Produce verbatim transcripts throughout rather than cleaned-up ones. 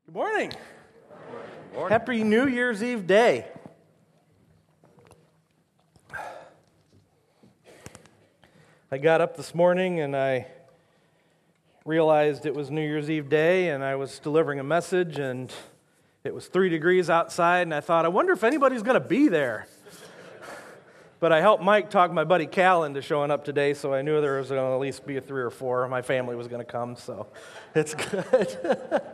Good morning. Good morning. Happy New Year's Eve day. I got up this morning and I realized it was New Year's Eve day and I was delivering a message and it was three degrees outside and I thought, I wonder if anybody's going to be there. But I helped Mike talk my buddy Cal into showing up today, so I knew there was going to at least be a three or four. My family was going to come, so it's good.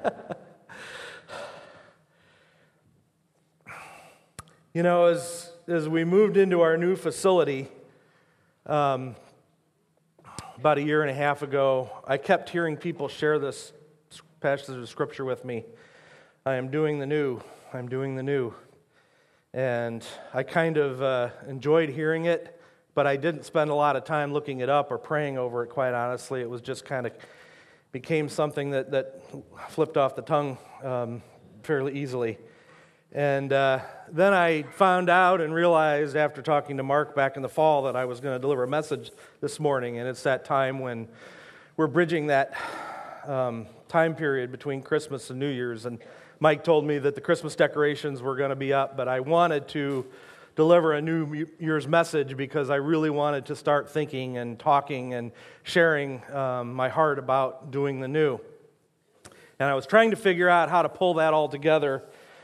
You know, as as we moved into our new facility um, about a year and a half ago, I kept hearing people share this passage of Scripture with me. I am doing the new. I'm doing the new. And I kind of uh, enjoyed hearing it, but I didn't spend a lot of time looking it up or praying over it, quite honestly. It was just kind of became something that, that flipped off the tongue um, fairly easily. And uh, then I found out and realized after talking to Mark back in the fall that I was going to deliver a message this morning, and it's that time when we're bridging that um, time period between Christmas and New Year's. And Mike told me that the Christmas decorations were going to be up, but I wanted to deliver a New Year's message because I really wanted to start thinking and talking and sharing um, my heart about doing the new. And I was trying to figure out how to pull that all together,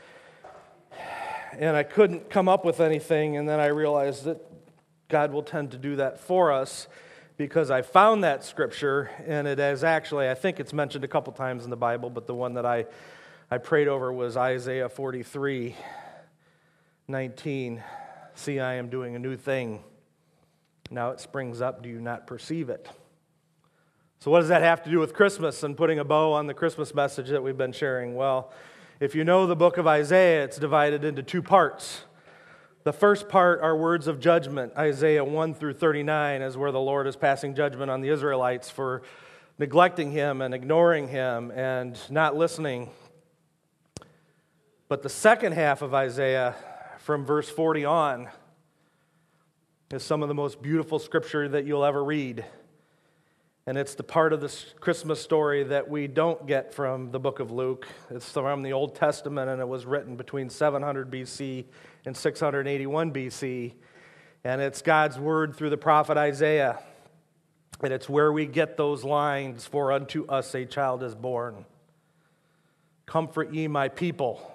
and I couldn't come up with anything, and then I realized that God will tend to do that for us because I found that scripture, and it is actually, I think it's mentioned a couple times in the Bible, but the one that I I prayed over was Isaiah forty-three nineteen. See, I am doing a new thing. Now it springs up. Do you not perceive it? So what does that have to do with Christmas and putting a bow on the Christmas message that we've been sharing? Well, if you know the book of Isaiah, it's divided into two parts. The first part are words of judgment. Isaiah one through thirty-nine is where the Lord is passing judgment on the Israelites for neglecting Him and ignoring Him and not listening. But the second half of Isaiah, from verse forty on, is some of the most beautiful scripture that you'll ever read. And it's the part of this Christmas story that we don't get from the book of Luke. It's from the Old Testament, and it was written between seven hundred B C and six hundred eighty-one B C. And it's God's word through the prophet Isaiah. And it's where we get those lines, "For unto us a child is born. Comfort ye my people.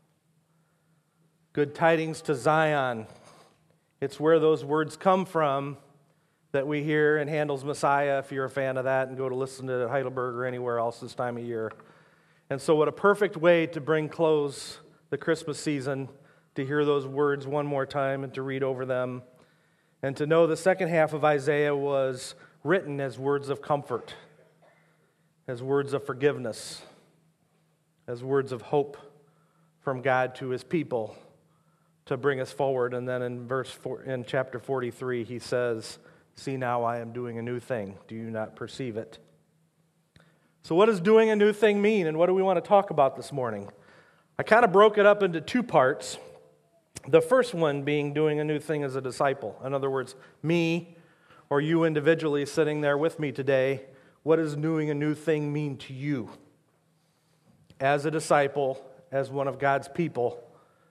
Good tidings to Zion." It's where those words come from that we hear in Handel's Messiah, if you're a fan of that, and go to listen to Heidelberg or anywhere else this time of year. And so what a perfect way to bring close the Christmas season, to hear those words one more time and to read over them, and to know the second half of Isaiah was written as words of comfort, as words of forgiveness, as words of hope from God to His people, to bring us forward. And then in verse four, in chapter forty-three, he says, "See, now I am doing a new thing. Do you not perceive it?" So what does doing a new thing mean, and what do we want to talk about this morning? I kind of broke it up into two parts. The first one being doing a new thing as a disciple. In other words, me or you individually sitting there with me today, what does doing a new thing mean to you? As a disciple, as one of God's people.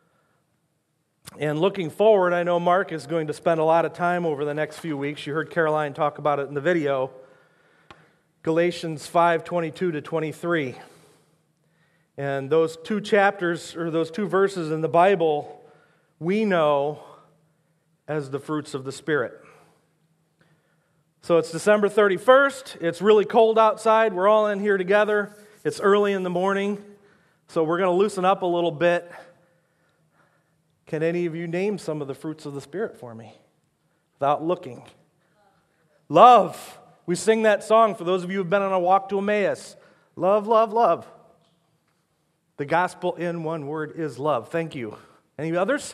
And looking forward, I know Mark is going to spend a lot of time over the next few weeks. You heard Caroline talk about it in the video. Galatians five twenty-two to twenty-three. And those two chapters, or those two verses in the Bible, we know as the fruits of the Spirit. So it's December thirty-first. It's really cold outside. We're all in here together. It's early in the morning. So we're going to loosen up a little bit. Can any of you name some of the fruits of the Spirit for me without looking? Love. We sing that song for those of you who have been on a walk to Emmaus. Love, love, love. The gospel in one word is love. Thank you. Any others?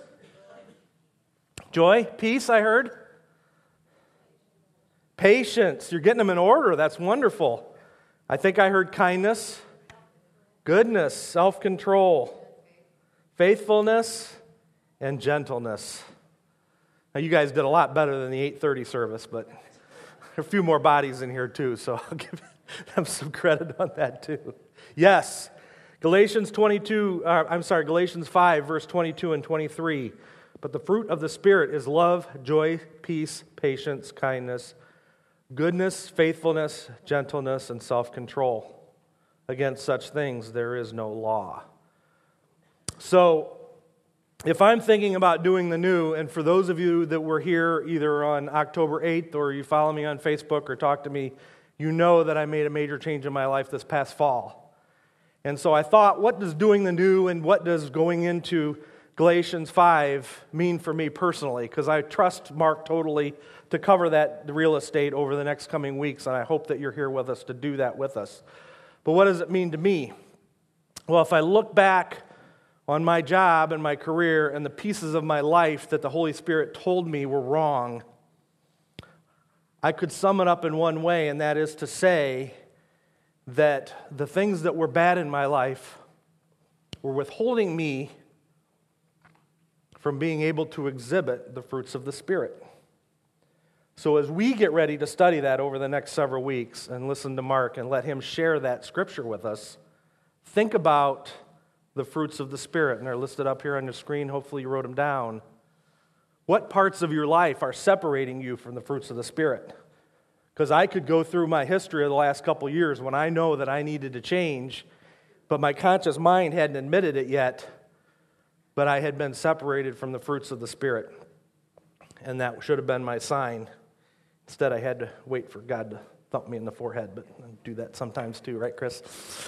Joy, peace, I heard. Patience. You're getting them in order. That's wonderful. I think I heard kindness, goodness, self-control, faithfulness, and gentleness. Now, you guys did a lot better than the eight thirty service, but there are a few more bodies in here too, so I'll give them some credit on that too. Yes, Galatians twenty-two, uh, I'm sorry, Galatians five, verse twenty-two and twenty-three. But the fruit of the Spirit is love, joy, peace, patience, kindness, goodness, faithfulness, gentleness, and self-control. Against such things there is no law. So, if I'm thinking about doing the new, and for those of you that were here either on October eighth or you follow me on Facebook or talk to me, you know that I made a major change in my life this past fall. And so I thought, what does doing the new and what does going into Galatians five mean for me personally? Because I trust Mark totally to cover that real estate over the next coming weeks, and I hope that you're here with us to do that with us. But what does it mean to me? Well, if I look back on my job and my career and the pieces of my life that the Holy Spirit told me were wrong, I could sum it up in one way, and that is to say that the things that were bad in my life were withholding me from being able to exhibit the fruits of the Spirit. So as we get ready to study that over the next several weeks and listen to Mark and let him share that scripture with us, think about the fruits of the Spirit. And they're listed up here on the screen. Hopefully you wrote them down. What parts of your life are separating you from the fruits of the Spirit? Because I could go through my history of the last couple years when I know that I needed to change, but my conscious mind hadn't admitted it yet, but I had been separated from the fruits of the Spirit. And that should have been my sign. Instead, I had to wait for God to thump me in the forehead, but I do that sometimes too, right, Chris?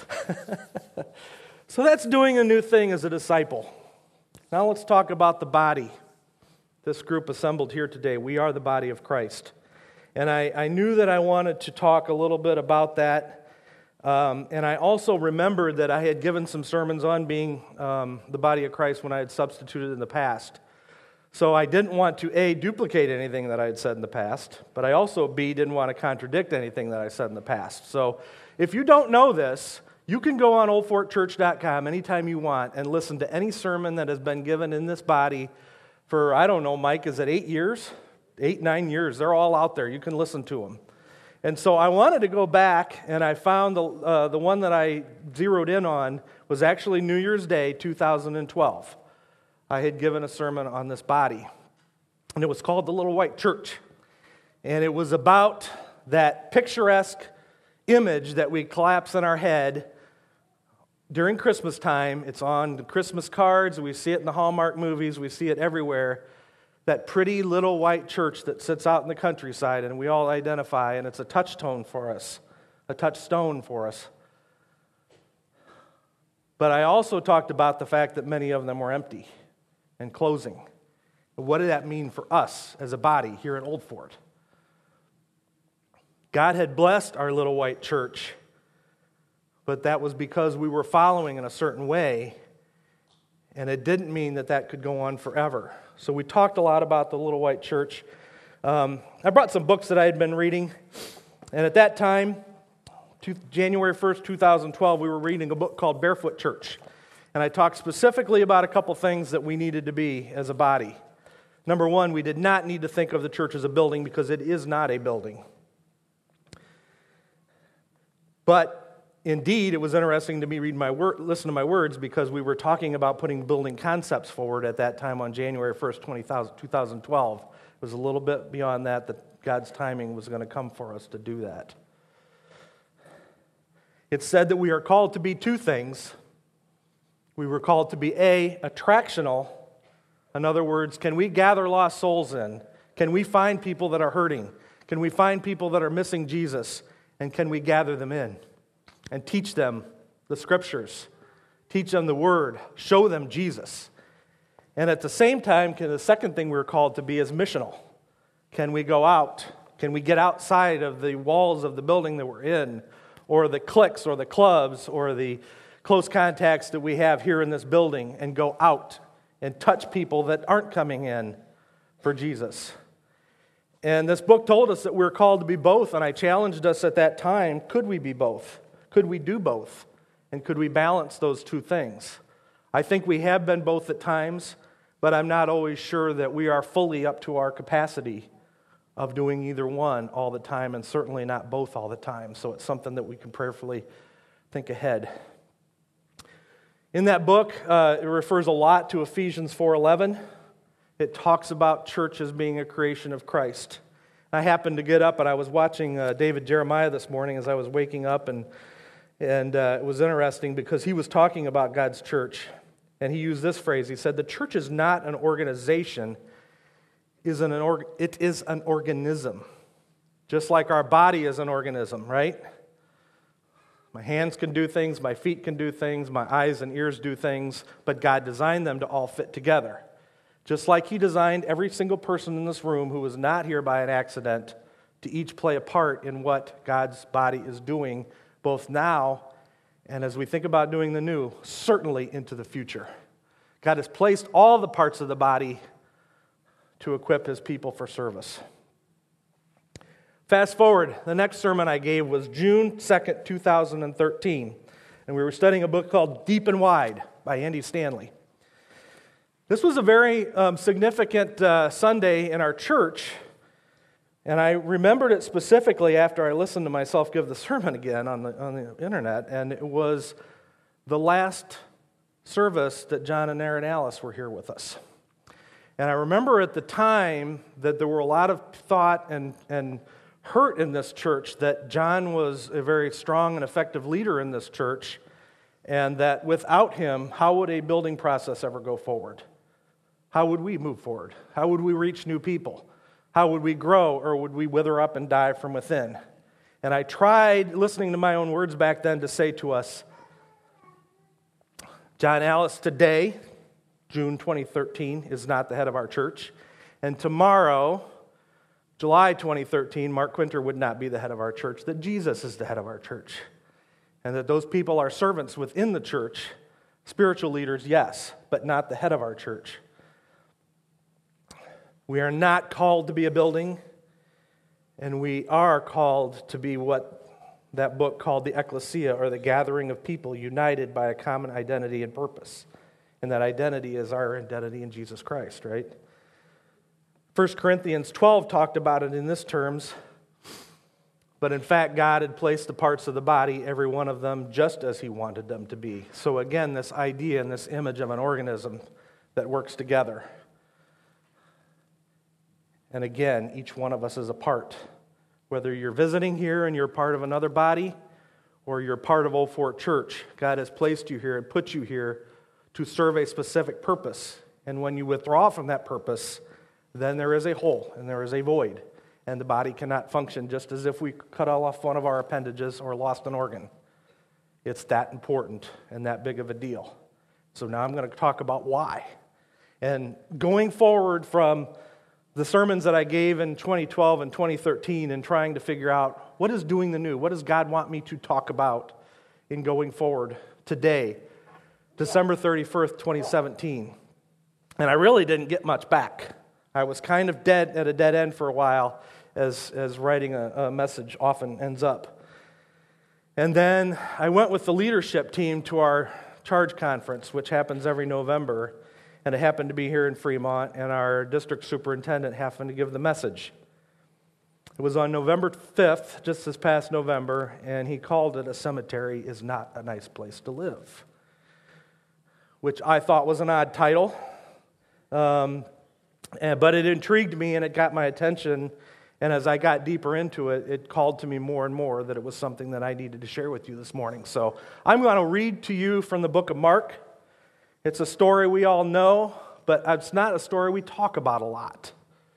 So that's doing a new thing as a disciple. Now let's talk about the body. This group assembled here today, we are the body of Christ. And I, I knew that I wanted to talk a little bit about that. Um, and I also remembered that I had given some sermons on being um, the body of Christ when I had substituted in the past. So I didn't want to, A, duplicate anything that I had said in the past, but I also, B, didn't want to contradict anything that I said in the past. So if you don't know this, you can go on old fort church dot com anytime you want and listen to any sermon that has been given in this body for, I don't know, Mike, is it eight years? Eight, nine years. They're all out there. You can listen to them. And so I wanted to go back, and I found the, uh, the one that I zeroed in on was actually New Year's Day, two thousand twelve. I had given a sermon on this body, and it was called The Little White Church. And it was about that picturesque image that we collapse in our head during Christmas time. It's on the Christmas cards, we see it in the Hallmark movies, we see it everywhere. That pretty little white church that sits out in the countryside, and we all identify, and it's a touchstone for us, a touchstone for us. But I also talked about the fact that many of them were empty and closing. What did that mean for us as a body here at Old Fort? God had blessed our little white church, but that was because we were following in a certain way, and it didn't mean that that could go on forever. So we talked a lot about the little white church. Um, I brought some books that I had been reading, and at that time, January first, two thousand twelve, we were reading a book called Barefoot Church. And I talked specifically about a couple things that we needed to be as a body. Number one, we did not need to think of the church as a building because it is not a building. But indeed, it was interesting to me read my word, listen to my words, because we were talking about putting building concepts forward at that time on January first, two thousand twelve. It was a little bit beyond that that God's timing was going to come for us to do that. It said that we are called to be two things. We were called to be A, attractional. In other words, can we gather lost souls in? Can we find people that are hurting? Can we find people that are missing Jesus? And can we gather them in and teach them the Scriptures? Teach them the Word. Show them Jesus. And at the same time, can the second thing we're called to be is missional. Can we go out? Can we get outside of the walls of the building that we're in, or the cliques or the clubs or the close contacts that we have here in this building, and go out and touch people that aren't coming in for Jesus? And this book told us that we're called to be both, and I challenged us at that time, could we be both? Could we do both? And could we balance those two things? I think we have been both at times, but I'm not always sure that we are fully up to our capacity of doing either one all the time, and certainly not both all the time. So it's something that we can prayerfully think ahead. In that book, uh, it refers a lot to Ephesians four eleven. It talks about church as being a creation of Christ. I happened to get up and I was watching uh, David Jeremiah this morning as I was waking up, and and uh, it was interesting because he was talking about God's church, and he used this phrase. He said, "The church is not an organization; is an org- it is an organism, just like our body is an organism, right? My hands can do things, my feet can do things, my eyes and ears do things, but God designed them to all fit together. Just like He designed every single person in this room who was not here by an accident to each play a part in what God's body is doing, both now and as we think about doing the new, certainly into the future. God has placed all the parts of the body to equip His people for service." Fast forward, the next sermon I gave was June second, two thousand thirteen, and we were studying a book called Deep and Wide by Andy Stanley. This was a very um, significant uh, Sunday in our church, and I remembered it specifically after I listened to myself give the sermon again on the, on the internet, and it was the last service that John and Aaron Alice were here with us. And I remember at the time that there were a lot of thought and, and hurt in this church that John was a very strong and effective leader in this church, and that without him, how would a building process ever go forward? How would we move forward? How would we reach new people? How would we grow, or would we wither up and die from within? And I tried, listening to my own words back then, to say to us, John Alice today, June twenty thirteen, is not the head of our church. And tomorrow, July twenty thirteen, Mark Quinter would not be the head of our church, that Jesus is the head of our church. And that those people are servants within the church, spiritual leaders, yes, but not the head of our church. We are not called to be a building, and we are called to be what that book called the ecclesia, or the gathering of people united by a common identity and purpose. And that identity is our identity in Jesus Christ, right? First Corinthians twelve talked about it in this terms, but in fact, God had placed the parts of the body, every one of them, just as He wanted them to be. So again, this idea and this image of an organism that works together. And again, each one of us is a part. Whether you're visiting here and you're part of another body, or you're part of Old Fort Church, God has placed you here and put you here to serve a specific purpose. And when you withdraw from that purpose, then there is a hole and there is a void. And the body cannot function, just as if we cut off one of our appendages or lost an organ. It's that important and that big of a deal. So now I'm going to talk about why. And going forward from the sermons that I gave in twenty twelve and twenty thirteen, and trying to figure out, what is doing the new? What does God want me to talk about in going forward today, December thirty-first, twenty seventeen? And I really didn't get much back. I was kind of dead at a dead end for a while, as, as writing a, a message often ends up. And then I went with the leadership team to our charge conference, which happens every November. And it happened to be here in Fremont, and our district superintendent happened to give the message. It was on November fifth, just this past November, and he called it "A Cemetery is Not a Nice Place to Live," which I thought was an odd title, um, and, but it intrigued me and it got my attention, and as I got deeper into it, it called to me more and more that it was something that I needed to share with you this morning. So I'm going to read to you from the book of Mark. It's a story we all know, but it's not a story we talk about a lot.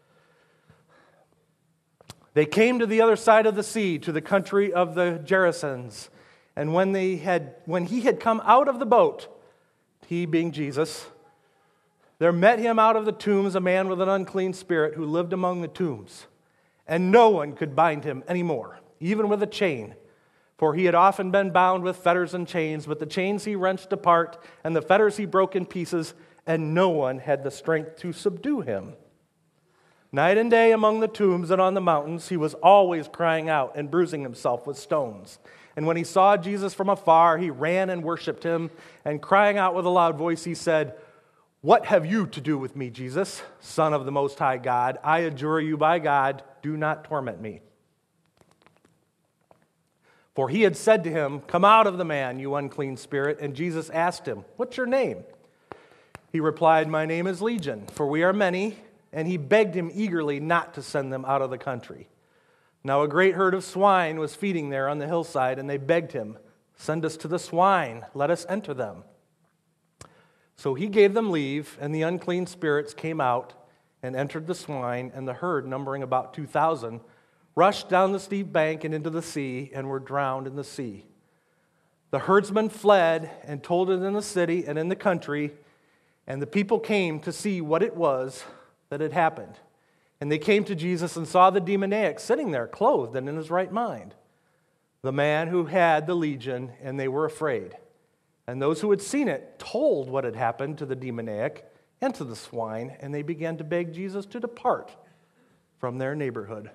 They came to the other side of the sea, to the country of the Gerasenes. And when they had, when he had come out of the boat, he being Jesus, there met him out of the tombs a man with an unclean spirit who lived among the tombs. And no one could bind him anymore, even with a chain. For he had often been bound with fetters and chains, but the chains he wrenched apart, and the fetters he broke in pieces, and no one had the strength to subdue him. Night and day among the tombs and on the mountains, he was always crying out and bruising himself with stones. And when he saw Jesus from afar, he ran and worshipped him, and crying out with a loud voice, he said, "What have you to do with me, Jesus, Son of the Most High God? I adjure you by God, do not torment me." For he had said to him, "Come out of the man, you unclean spirit." And Jesus asked him, "What's your name?" He replied, "My name is Legion, for we are many." And he begged him eagerly not to send them out of the country. Now a great herd of swine was feeding there on the hillside, and they begged him, "Send us to the swine, let us enter them." So he gave them leave, and the unclean spirits came out and entered the swine, and the herd, numbering about two thousand, rushed down the steep bank and into the sea, and were drowned in the sea. The herdsmen fled and told it in the city and in the country, and the people came to see what it was that had happened. And they came to Jesus and saw the demoniac sitting there, clothed and in his right mind, the man who had the legion, and they were afraid. And those who had seen it told what had happened to the demoniac and to the swine, and they began to beg Jesus to depart from their neighborhood.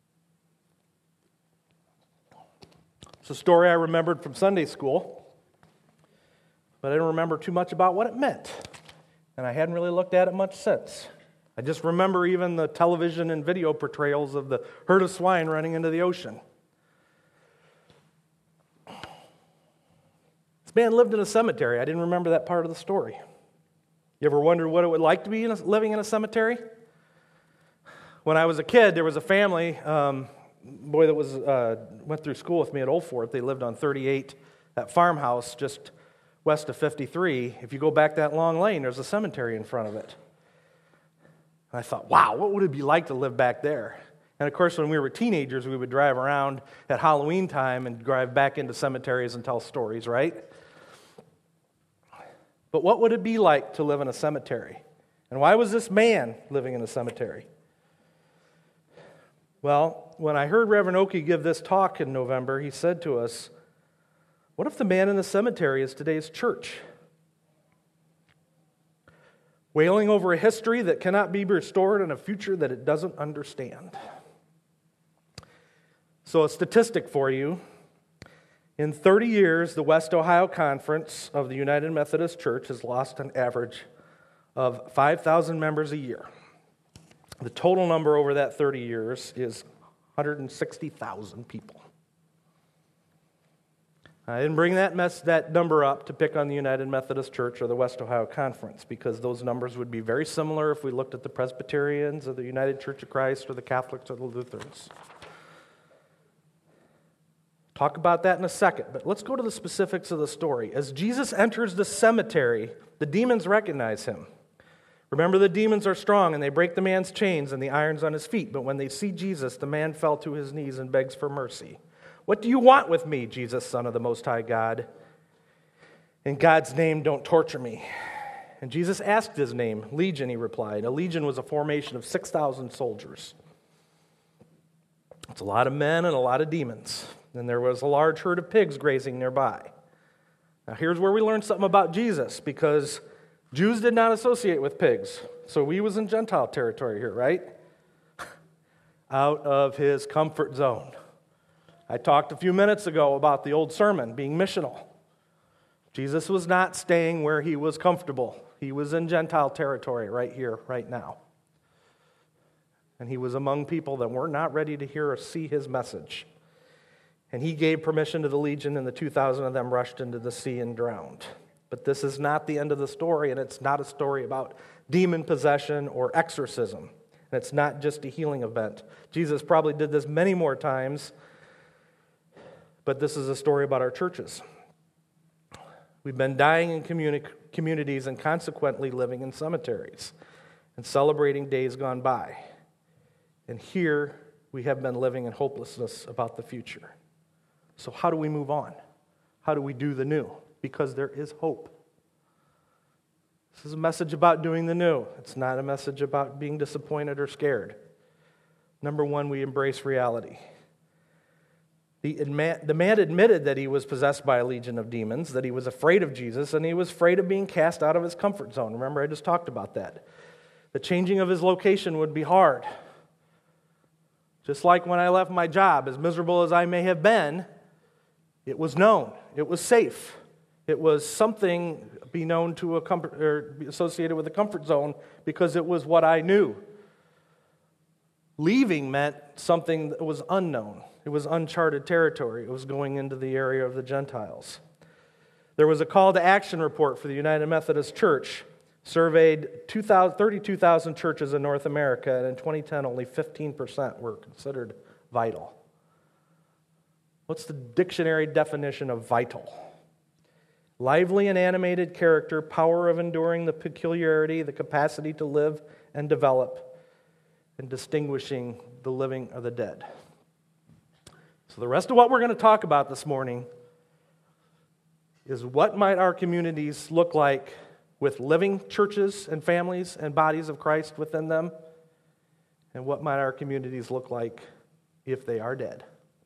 It's a story I remembered from Sunday school, but I didn't remember too much about what it meant, and I hadn't really looked at it much since. I just remember even the television and video portrayals of the herd of swine running into the ocean. This man lived in a cemetery. I didn't remember that part of the story. You ever wondered what it would like to be in a, living in a cemetery? When I was a kid, there was a family, um, boy that was uh, went through school with me at Old Fort. They lived on thirty-eight, that farmhouse just west of fifty-three. If you go back that long lane, there's a cemetery in front of it. And I thought, wow, what would it be like to live back there? And of course, when we were teenagers, we would drive around at Halloween time and drive back into cemeteries and tell stories, right? But what would it be like to live in a cemetery? And why was this man living in a cemetery? Well, when I heard Reverend Oakey give this talk in November, he said to us, what if the man in the cemetery is today's church? Wailing over a history that cannot be restored and a future that it doesn't understand. So a statistic for you. In thirty years, the West Ohio Conference of the United Methodist Church has lost an average of five thousand members a year. The total number over that thirty years is one hundred sixty thousand people. I didn't bring that mess, that number up to pick on the United Methodist Church or the West Ohio Conference, because those numbers would be very similar if we looked at the Presbyterians or the United Church of Christ or the Catholics or the Lutherans. Talk about that in a second, but let's go to the specifics of the story. As Jesus enters the cemetery, the demons recognize him. Remember, the demons are strong, and they break the man's chains and the irons on his feet. But when they see Jesus, the man fell to his knees and begs for mercy. "What do you want with me, Jesus, Son of the Most High God? In God's name, don't torture me." And Jesus asked his name. "Legion," he replied. A legion was a formation of six thousand soldiers. It's a lot of men and a lot of demons. And there was a large herd of pigs grazing nearby. Now here's where we learn something about Jesus, because Jews did not associate with pigs. So he was in Gentile territory here, right? Out of his comfort zone. I talked a few minutes ago about the old sermon being missional. Jesus was not staying where he was comfortable. He was in Gentile territory right here, right now. And he was among people that were not ready to hear or see his message. And he gave permission to the legion, and the two thousand of them rushed into the sea and drowned. But this is not the end of the story, and it's not a story about demon possession or exorcism. And it's not just a healing event. Jesus probably did this many more times, but this is a story about our churches. We've been dying in communi- communities and consequently living in cemeteries and celebrating days gone by. And here we have been living in hopelessness about the future. So how do we move on? How do we do the new? Because there is hope. This is a message about doing the new. It's not a message about being disappointed or scared. Number one, we embrace reality. The man admitted that he was possessed by a legion of demons, that he was afraid of Jesus, and he was afraid of being cast out of his comfort zone. Remember, I just talked about that. The changing of his location would be hard. Just like when I left my job, as miserable as I may have been, it was known. It was safe. It was something be known to a comfort, or associated with a comfort zone, because it was what I knew. Leaving meant something that was unknown. It was uncharted territory. It was going into the area of the Gentiles. There was a call to action report for the United Methodist Church, surveyed thirty-two thousand churches in North America, and in twenty ten, only fifteen percent were considered vital. What's the dictionary definition of vital? Lively and animated character, power of enduring the peculiarity, the capacity to live and develop, and distinguishing the living or the dead. So the rest of what we're going to talk about this morning is what might our communities look like with living churches and families and bodies of Christ within them, and what might our communities look like if they are dead.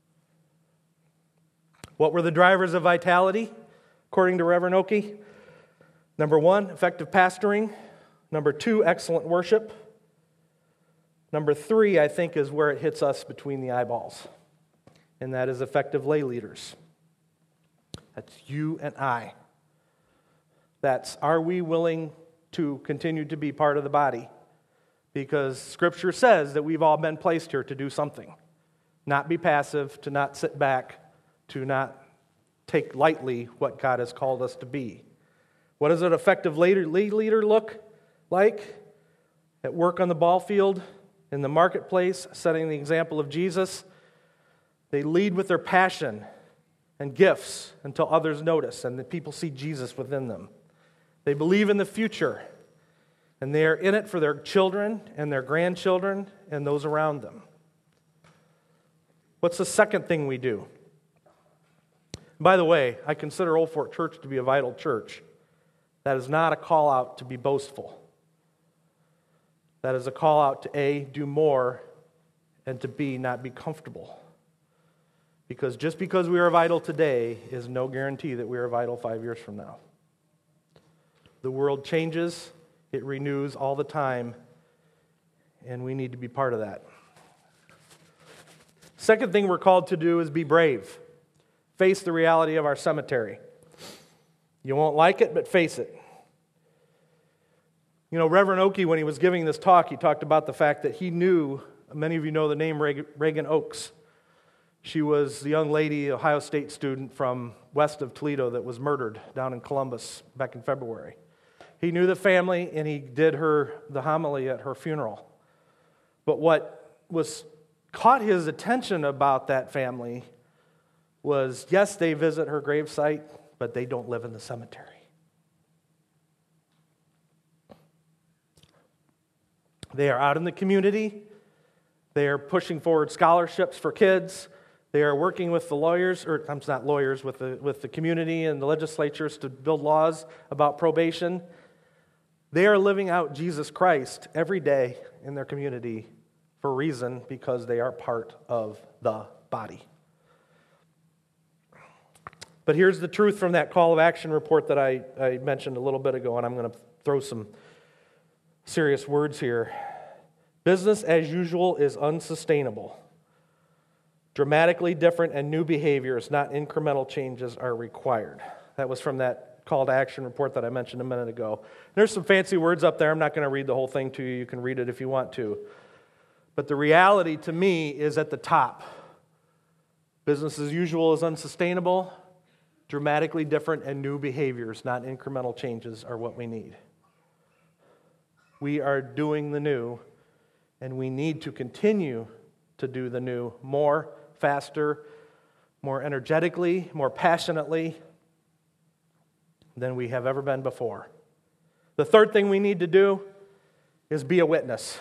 What were the drivers of vitality, according to Reverend Oakey? Number one, effective pastoring. Number two, excellent worship. Number three, I think, is where it hits us between the eyeballs, and that is effective lay leaders. That's you and I. That's, are we willing to continue to be part of the body? Because Scripture says that we've all been placed here to do something. Not be passive, to not sit back, to not take lightly what God has called us to be. What does an effective lay leader look like? At work on the ball field, in the marketplace, setting the example of Jesus. They lead with their passion and gifts until others notice and that people see Jesus within them. They believe in the future, and they are in it for their children and their grandchildren and those around them. What's the second thing we do? By the way, I consider Old Fort Church to be a vital church. That is not a call out to be boastful. That is a call out to A, do more, and to B, not be comfortable. Because just because we are vital today is no guarantee that we are vital five years from now. The world changes, it renews all the time, and we need to be part of that. Second thing we're called to do is be brave. Face the reality of our cemetery. You won't like it, but face it. You know, Reverend Oakey, when he was giving this talk, he talked about the fact that he knew, many of you know the name Reagan Oakes. She was the young lady, Ohio State student from west of Toledo that was murdered down in Columbus back in February. He knew the family, and he did her the homily at her funeral. But what was caught his attention about that family was, yes, they visit her gravesite, but they don't live in the cemetery. They are out in the community. They are pushing forward scholarships for kids. They are working with the lawyers, or I'm not lawyers, with the, with the community and the legislatures to build laws about probation. They are living out Jesus Christ every day in their community for a reason, because they are part of the body. But here's the truth from that call of action report that I, I mentioned a little bit ago, and I'm going to throw some serious words here. Business as usual is unsustainable. Dramatically different and new behaviors, not incremental changes, are required. That was from that call to action report that I mentioned a minute ago. There's some fancy words up there. I'm not going to read the whole thing to you. You can read it if you want to. But the reality to me is at the top. Business as usual is unsustainable. Dramatically different and new behaviors, not incremental changes, are what we need. We are doing the new, and we need to continue to do the new more, faster, more energetically, more passionately than we have ever been before. The third thing we need to do is be a witness.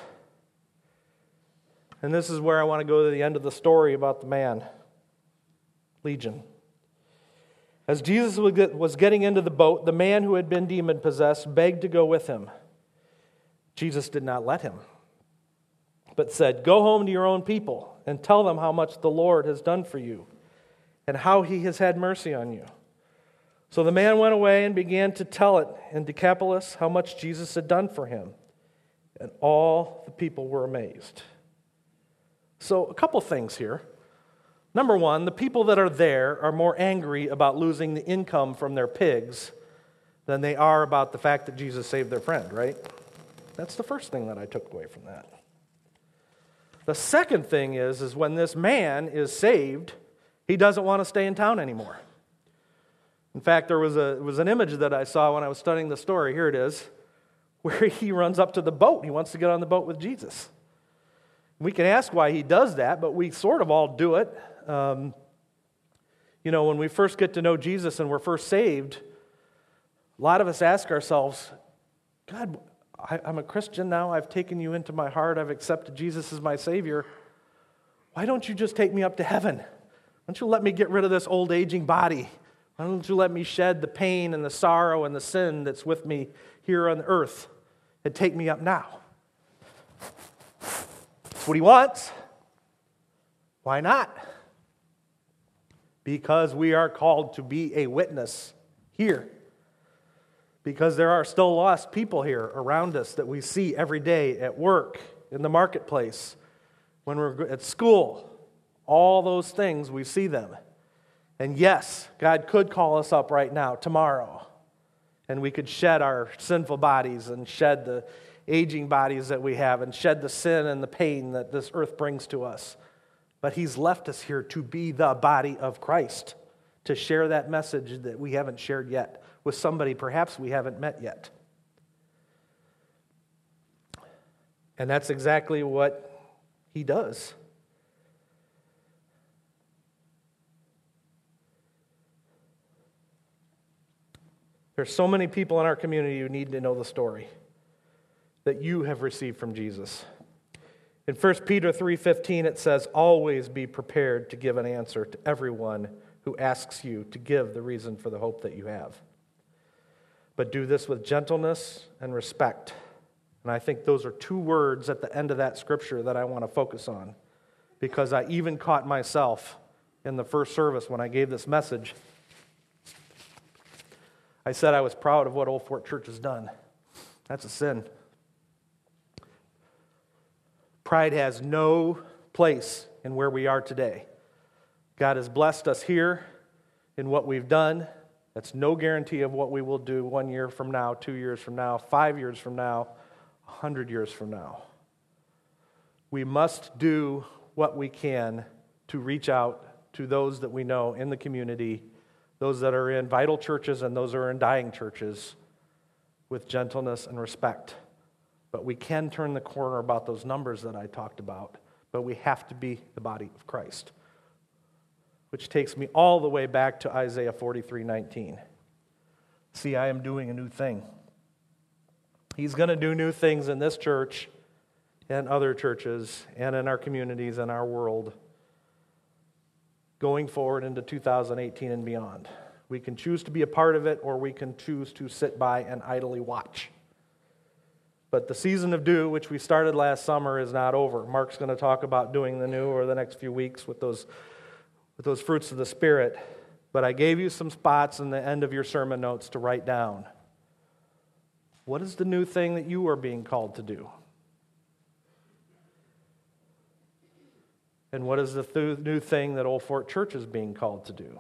And this is where I want to go to the end of the story about the man, Legion. As Jesus was getting into the boat, the man who had been demon-possessed begged to go with him. Jesus did not let him, but said, "Go home to your own people and tell them how much the Lord has done for you and how he has had mercy on you." So the man went away and began to tell it in Decapolis how much Jesus had done for him. And all the people were amazed. So a couple things here. Number one, the people that are there are more angry about losing the income from their pigs than they are about the fact that Jesus saved their friend, right? That's the first thing that I took away from that. The second thing is, is when this man is saved, he doesn't want to stay in town anymore. In fact, there was a it was an image that I saw when I was studying the story. Here it is, where he runs up to the boat. He wants to get on the boat with Jesus. We can ask why he does that, but we sort of all do it. Um, you know, when we first get to know Jesus and we're first saved, a lot of us ask ourselves, God, I, I'm a Christian now. I've taken you into my heart. I've accepted Jesus as my Savior. Why don't you just take me up to heaven? Why don't you let me get rid of this old aging body? Why don't you let me shed the pain and the sorrow and the sin that's with me here on earth and take me up now? That's what he wants. Why not? Because we are called to be a witness here. Because there are still lost people here around us that we see every day at work, in the marketplace, when we're at school. All those things, we see them. And yes, God could call us up right now, tomorrow, and we could shed our sinful bodies and shed the aging bodies that we have and shed the sin and the pain that this earth brings to us. But he's left us here to be the body of Christ, to share that message that we haven't shared yet with somebody perhaps we haven't met yet. And that's exactly what he does. There's so many people in our community who need to know the story that you have received from Jesus. In First Peter three fifteen, it says, always be prepared to give an answer to everyone who asks you to give the reason for the hope that you have. But do this with gentleness and respect. And I think those are two words at the end of that scripture that I want to focus on, because I even caught myself in the first service when I gave this message. I said I was proud of what Old Fort Church has done. That's a sin. Pride has no place in where we are today. God has blessed us here in what we've done. That's no guarantee of what we will do one year from now, two years from now, five years from now, a hundred years from now. We must do what we can to reach out to those that we know in the community, those that are in vital churches and those that are in dying churches, with gentleness and respect. But we can turn the corner about those numbers that I talked about, but we have to be the body of Christ. Which takes me all the way back to Isaiah forty-three nineteen. See, I am doing a new thing. He's going to do new things in this church and other churches and in our communities and our world going forward into two thousand eighteen and beyond. We can choose to be a part of it, or we can choose to sit by and idly watch. But the season of do, which we started last summer, is not over. Mark's going to talk about doing the new over the next few weeks with those with those fruits of the Spirit. But I gave you some spots in the end of your sermon notes to write down. What is the new thing that you are being called to do? And what is the th- new thing that Old Fort Church is being called to do?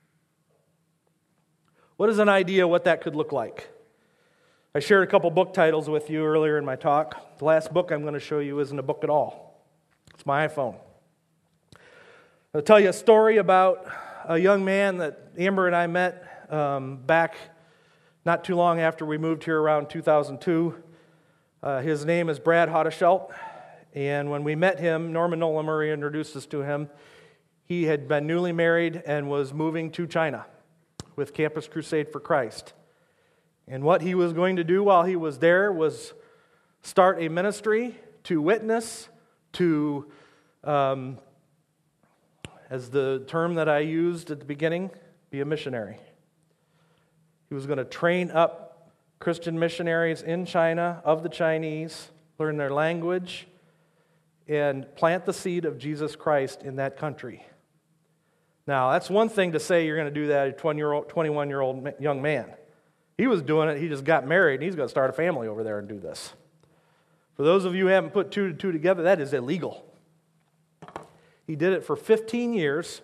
What is an idea what that could look like? I shared a couple book titles with you earlier in my talk. The last book I'm going to show you isn't a book at all. It's my iPhone. I'll tell you a story about a young man that Amber and I met um, back not too long after we moved here around two thousand two. Uh, his name is Brad Hodeschelt, and when we met him, Norman Nolan Murray introduced us to him. He had been newly married and was moving to China with Campus Crusade for Christ. And what he was going to do while he was there was start a ministry to witness, to um, as the term that I used at the beginning, be a missionary. He was going to train up Christian missionaries in China, of the Chinese, learn their language, and plant the seed of Jesus Christ in that country. Now, that's one thing to say you're going to do that as a twenty-one-year-old young man. He was doing it, he just got married, and he's going to start a family over there and do this. For those of you who haven't put two to two together, that is illegal. He did it for fifteen years,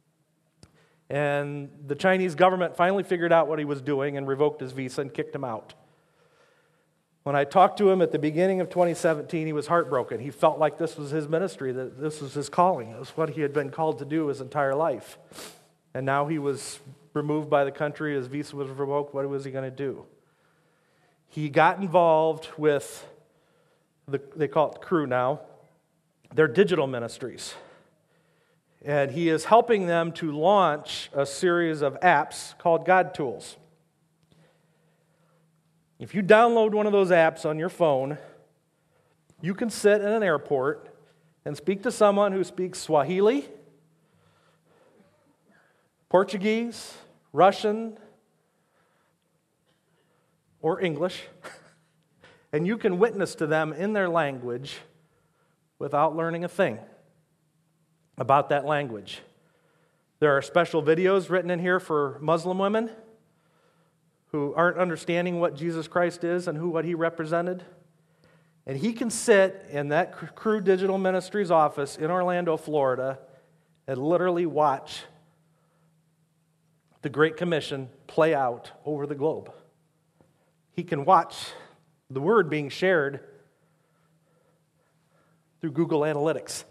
and the Chinese government finally figured out what he was doing and revoked his visa and kicked him out. When I talked to him at the beginning of twenty seventeen, he was heartbroken. He felt like this was his ministry, that this was his calling. It was what he had been called to do his entire life. And now he was removed by the country, his visa was revoked. What was he going to do? He got involved with, the, they call it Cru now, their digital ministries. And he is helping them to launch a series of apps called God Tools. If you download one of those apps on your phone, you can sit in an airport and speak to someone who speaks Swahili, Portuguese, Russian, or English, and you can witness to them in their language without learning a thing about that language. There are special videos written in here for Muslim women who aren't understanding what Jesus Christ is and who what he represented. And he can sit in that Cru Digital Ministries office in Orlando, Florida, and literally watch the Great Commission play out over the globe. He can watch the word being shared through Google Analytics.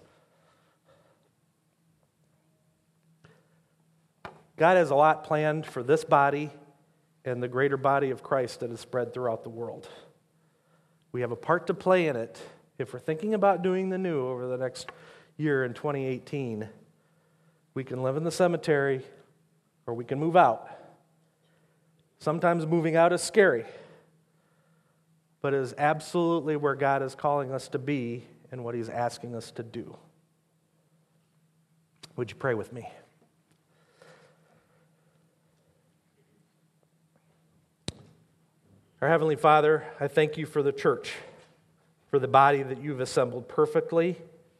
God has a lot planned for this body and the greater body of Christ that is spread throughout the world. We have a part to play in it. If we're thinking about doing the new over the next year in twenty eighteen, we can live in the cemetery or we can move out. Sometimes moving out is scary, but it is absolutely where God is calling us to be and what he's asking us to do. Would you pray with me? Our Heavenly Father, I thank you for the church, for the body that you've assembled perfectly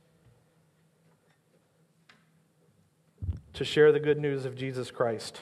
to share the good news of Jesus Christ.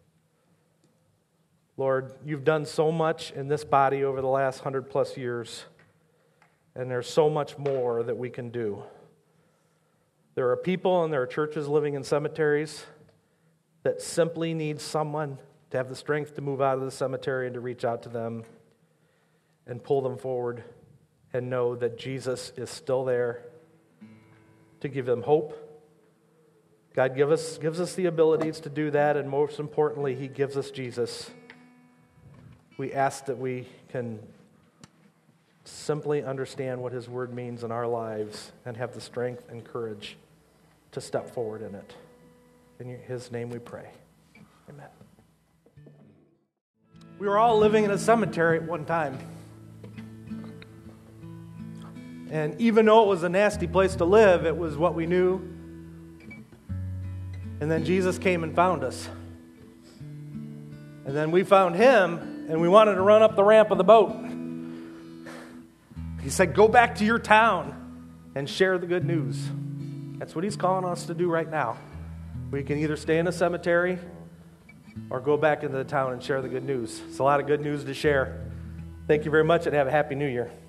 Lord, you've done so much in this body over the last hundred plus years, and there's so much more that we can do. There are people and there are churches living in cemeteries that simply need someone to have the strength to move out of the cemetery and to reach out to them and pull them forward and know that Jesus is still there to give them hope. God give us, gives us the abilities to do that, and most importantly, he gives us Jesus. We ask that we can simply understand what his word means in our lives and have the strength and courage to step forward in it. In his name we pray. Amen. We were all living in a cemetery at one time. And even though it was a nasty place to live, it was what we knew. And then Jesus came and found us. And then we found him, and we wanted to run up the ramp of the boat. He said, go back to your town and share the good news. That's what he's calling us to do right now. We can either stay in a cemetery or go back into the town and share the good news. It's a lot of good news to share. Thank you very much, and have a happy new year.